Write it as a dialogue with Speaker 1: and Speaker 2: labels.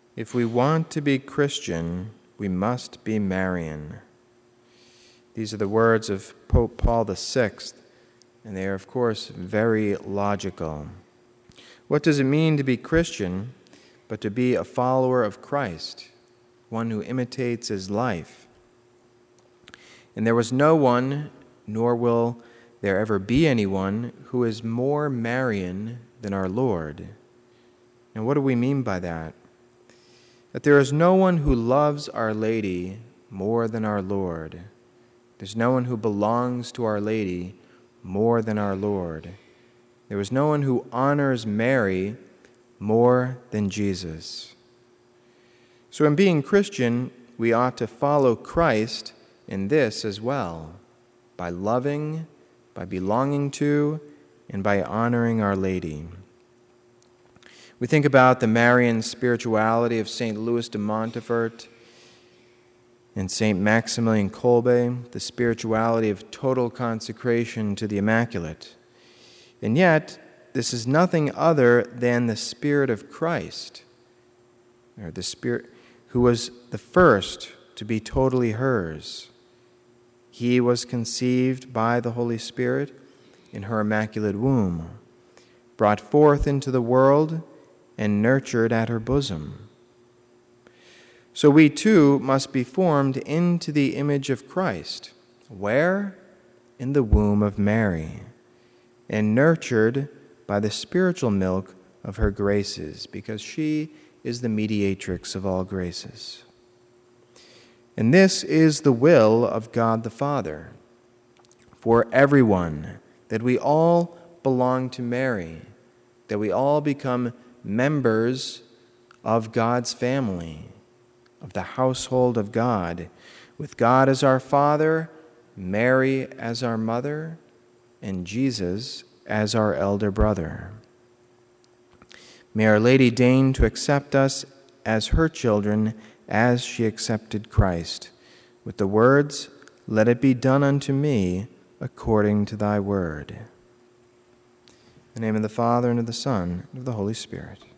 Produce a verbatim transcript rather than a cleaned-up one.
Speaker 1: If we want to be Christian, we must be Marian. These are the words of Pope Paul the Sixth, and they are, of course, very logical. What does it mean to be Christian, but to be a follower of Christ, one who imitates his life? And there was no one, nor will there ever be anyone, who is more Marian than our Lord. And what do we mean by that? That there is no one who loves Our Lady more than our Lord. There's no one who belongs to Our Lady more than our Lord. There is no one who honors Mary more than Jesus. So in being Christian, we ought to follow Christ in this as well, by loving, by belonging to, and by honoring Our Lady. We think about the Marian spirituality of Saint Louis de Montfort and Saint Maximilian Kolbe, the spirituality of total consecration to the Immaculate. And yet, this is nothing other than the Spirit of Christ, or the Spirit who was the first to be totally hers. He was conceived by the Holy Spirit in her immaculate womb, brought forth into the world, and nurtured at her bosom. So we too must be formed into the image of Christ. Where? In the womb of Mary, and nurtured by the spiritual milk of her graces, because she is the mediatrix of all graces. And this is the will of God the Father for everyone, that we all belong to Mary, that we all become members of God's family, of the household of God, with God as our Father, Mary as our mother, and Jesus as our elder brother. May Our Lady deign to accept us as her children as she accepted Christ, with the words, "Let it be done unto me according to thy word." In the name of the Father, and of the Son, and of the Holy Spirit.